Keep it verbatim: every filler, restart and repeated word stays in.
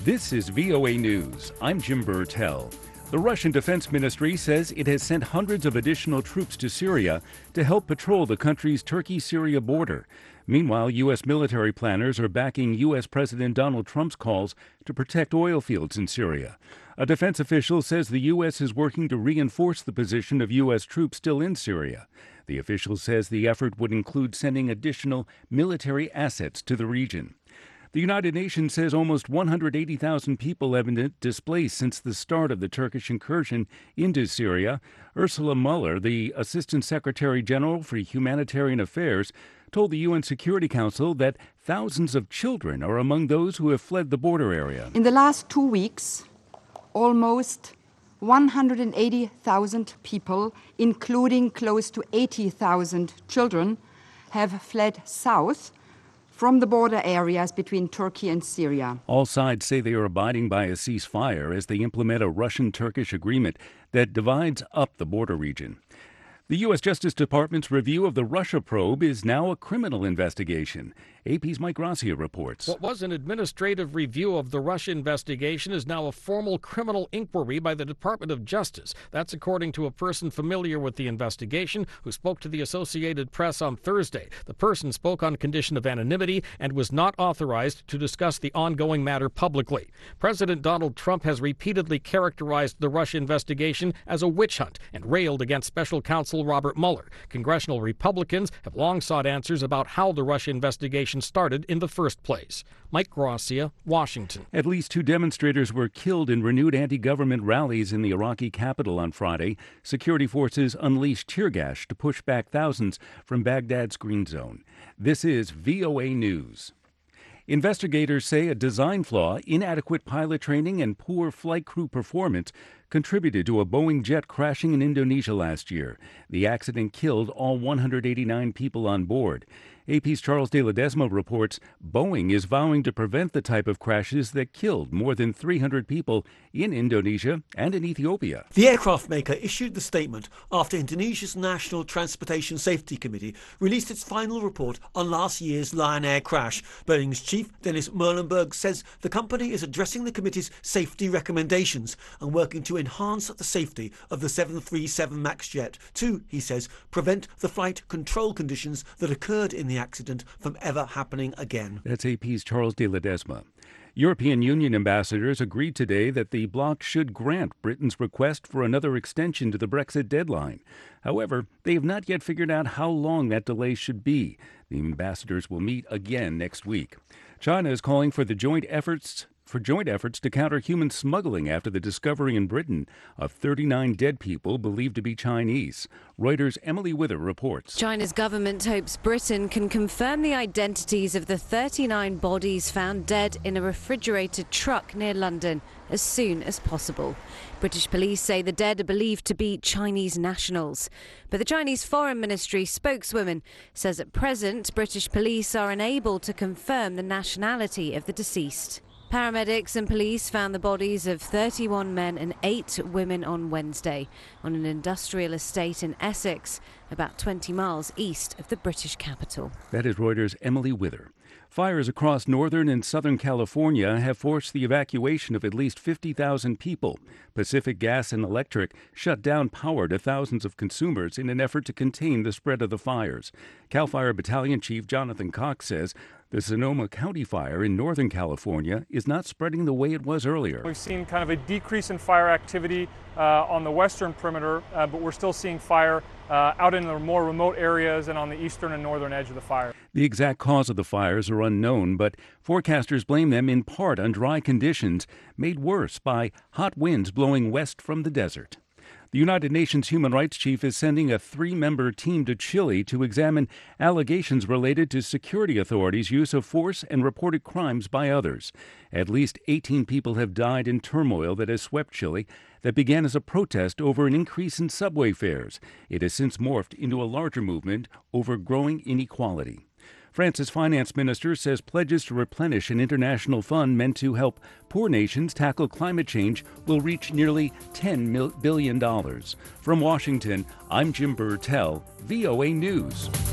This is V O A News. I'm Jim Burtell. The Russian Defense Ministry says it has sent hundreds of additional troops to Syria to help patrol the country's Turkey-Syria border. Meanwhile, U S military planners are backing U S President Donald Trump's calls to protect oil fields in Syria. A defense official says the U S is working to reinforce the position of U S troops still in Syria. The official says the effort would include sending additional military assets to the region. The United Nations says almost one hundred eighty thousand people have been displaced since the start of the Turkish incursion into Syria. Ursula Mueller, the Assistant Secretary General for Humanitarian Affairs, told the U N Security Council that thousands of children are among those who have fled the border area. In the last two weeks, almost one hundred eighty thousand people, including close to eighty thousand children, have fled south from the border areas between Turkey and Syria. All sides say they are abiding by a ceasefire as they implement a Russian-Turkish agreement that divides up the border region. The U S Justice Department's review of the Russia probe is now a criminal investigation. A P's Mike Gracia reports. What was an administrative review of the Russia investigation is now a formal criminal inquiry by the Department of Justice. That's according to a person familiar with the investigation who spoke to the Associated Press on Thursday. The person spoke on condition of anonymity and was not authorized to discuss the ongoing matter publicly. President Donald Trump has repeatedly characterized the Russia investigation as a witch hunt and railed against Special Counsel Robert Mueller. Congressional Republicans have long sought answers about how the Russia investigation started in the first place. Mike Gracia, Washington. At least two demonstrators were killed in renewed anti-government rallies in the Iraqi capital on Friday. Security forces unleashed tear gas to push back thousands from Baghdad's Green Zone. This is V O A News. Investigators say a design flaw, inadequate pilot training, and poor flight crew performance contributed to a Boeing jet crashing in Indonesia last year. The accident killed all one hundred eighty-nine people on board. A P's Charles de Ledesma reports Boeing is vowing to prevent the type of crashes that killed more than three hundred people in Indonesia and in Ethiopia. The aircraft maker issued the statement after Indonesia's National Transportation Safety Committee released its final report on last year's Lion Air crash. Boeing's chief, Dennis Muilenburg, says the company is addressing the committee's safety recommendations and working to enhance the safety of the seven thirty-seven MAX jet to, he says, prevent the flight control conditions that occurred in the accident from ever happening again. That's A P's Charles de Ledesma. European Union ambassadors agreed today that the bloc should grant Britain's request for another extension to the Brexit deadline. However, they have not yet figured out how long that delay should be. The ambassadors will meet again next week. China is calling for the joint efforts for joint efforts to counter human smuggling after the discovery in Britain of thirty-nine dead people believed to be Chinese. Reuters' Emily Wither reports. China's government hopes Britain can confirm the identities of the thirty-nine bodies found dead in a refrigerated truck near London as soon as possible. British police say the dead are believed to be Chinese nationals. But the Chinese Foreign Ministry spokeswoman says at present British police are unable to confirm the nationality of the deceased. Paramedics and police found the bodies of thirty-one men and eight women on Wednesday on an industrial estate in Essex, about twenty miles east of the British capital. That is Reuters' Emily Wither. Fires across northern and southern California have forced the evacuation of at least fifty thousand people. Pacific Gas and Electric shut down power to thousands of consumers in an effort to contain the spread of the fires. CAL FIRE Battalion Chief Jonathan Cox says the Sonoma County fire in Northern California is not spreading the way it was earlier. We've seen kind of a decrease in fire activity uh, on the western perimeter, uh, but we're still seeing fire uh, out in the more remote areas and on the eastern and northern edge of the fire. The exact cause of the fires are unknown, but forecasters blame them in part on dry conditions made worse by hot winds blowing west from the desert. The United Nations Human Rights Chief is sending a three-member team to Chile to examine allegations related to security authorities' use of force and reported crimes by others. At least eighteen people have died in turmoil that has swept Chile that began as a protest over an increase in subway fares. It has since morphed into a larger movement over growing inequality. France's finance minister says pledges to replenish an international fund meant to help poor nations tackle climate change will reach nearly ten billion dollars. From Washington, I'm Jim Burtell, V O A News.